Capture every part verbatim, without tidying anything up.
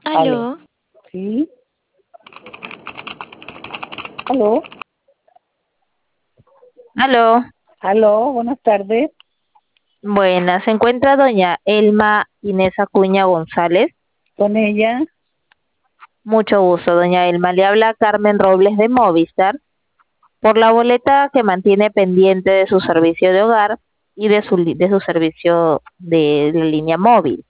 Aló. Aló. ¿Sí? ¿Aló? Aló. ¿Aló? Buenas tardes. Buenas. ¿Se encuentra doña Elma Inés Acuña González? ¿Con ella? Mucho gusto, doña Elma. Le habla Carmen Robles de Movistar por la boleta que mantiene pendiente de su servicio de hogar y de su, li- de su servicio de, la línea móvil.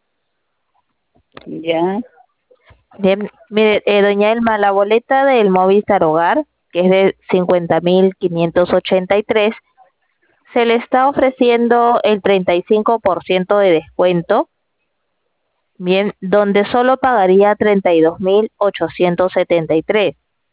Ya, Bien, mire, eh, doña Elma, la boleta del Movistar Hogar, que es de cincuenta mil quinientos ochenta y tres, se le está ofreciendo el treinta y cinco por ciento de descuento. Bien, donde solo pagaría treinta y dos mil ochocientos setenta y tres.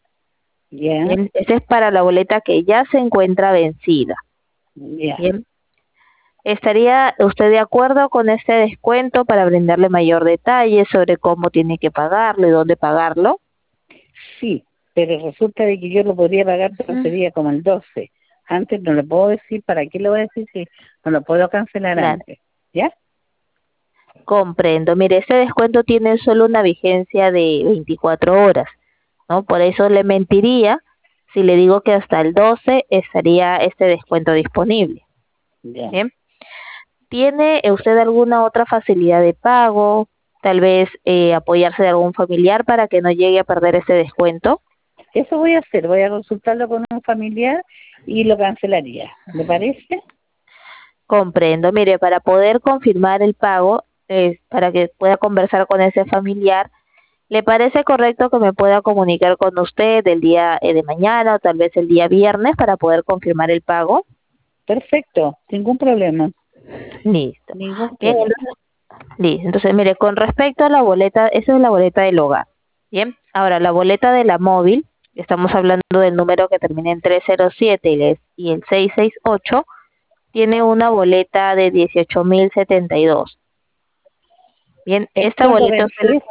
ya, Bien, esa es para la boleta que ya se encuentra vencida. ya. Bien, ¿estaría usted de acuerdo con este descuento para brindarle mayor detalle sobre cómo tiene que pagarlo y dónde pagarlo? Sí, pero resulta de que yo lo podría pagar, pero Ujú. sería como el doce. Antes no le puedo decir, ¿para qué le voy a decir si no lo puedo cancelar Claro, antes? ¿Ya? comprendo. Mire, este descuento tiene solo una vigencia de veinticuatro horas, ¿no? Por eso le mentiría si le digo que hasta el doce estaría este descuento disponible. Ya. Bien. ¿Tiene usted alguna otra facilidad de pago? Tal vez eh, apoyarse de algún familiar para que no llegue a perder ese descuento. Eso voy a hacer, voy a consultarlo con un familiar y lo cancelaría. ¿Le parece? Comprendo. Mire, para poder confirmar el pago, eh, para que pueda conversar con ese familiar, ¿le parece correcto que me pueda comunicar con usted el día eh, de mañana o tal vez el día viernes para poder confirmar el pago? Perfecto, ningún problema, Listo. ningún Bien, problema. entonces, listo. Entonces, mire, con respecto a la boleta, esa es la boleta del hogar. Bien, ahora la boleta de la móvil, estamos hablando del número que termina en trescientos siete y el, y el seiscientos sesenta y ocho, tiene una boleta de dieciocho mil setenta y dos. Bien, ¿Es esta cuando boleta usted, vence?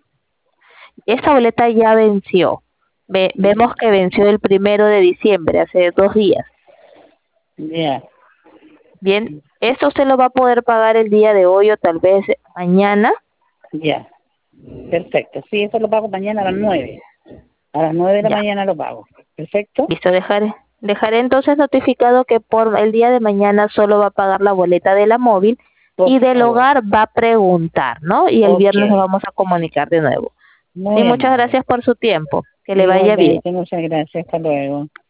esta boleta ya venció. Ve, vemos que venció el primero de diciembre, hace dos días. Ya, Bien, esto usted lo va a poder pagar el día de hoy o tal vez mañana. ya. Perfecto. Sí, eso lo pago mañana a las nueve. A las nueve de la Ya, mañana lo pago. Perfecto. listo, dejaré. Dejaré entonces notificado que por el día de mañana solo va a pagar la boleta de la móvil Por y del favor. hogar va a preguntar, ¿no? Y el Ok. viernes nos vamos a comunicar de nuevo. Sí, Muy muchas amable. gracias por su tiempo. Que le vaya bien. Igualmente, muchas gracias. Hasta luego.